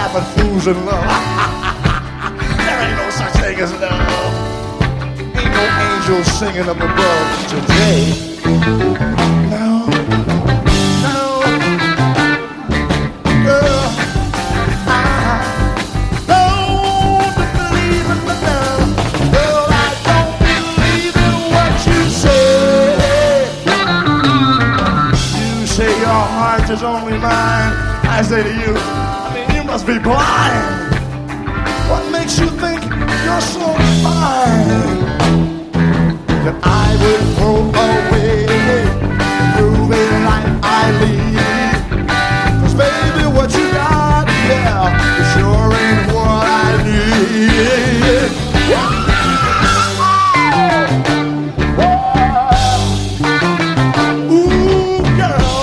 laughing fools in love. There ain't no such thing as love. Ain't no angels singing up above today. No, no, girl, I don't believe in the love. Girl, I don't believe in what you say. You say your heart is only mine. I say to you, I mean, you must be blind. What makes you think you're so fine that I would throw away proving life I lead? 'Cause baby, what you got, yeah, it sure ain't what I need. Ooh, girl,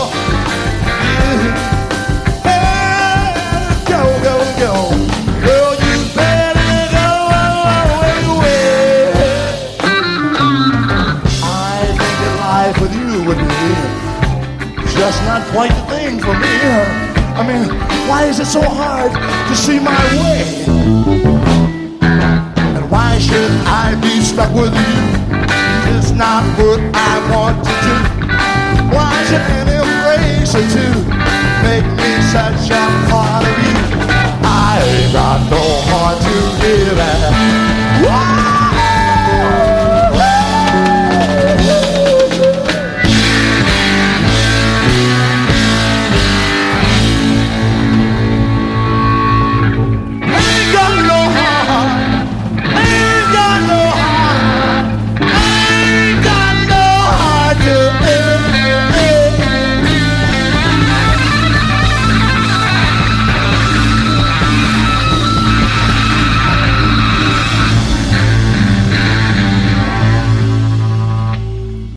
go, go, go. Girl, you better go away. I think that life with you would be just not quite the thing for me. I mean, why is it so hard to see my way? And why should I be stuck with you? It's not what I want to do. Why should an embrace or two make me such a part of you? I ain't got no heart to give.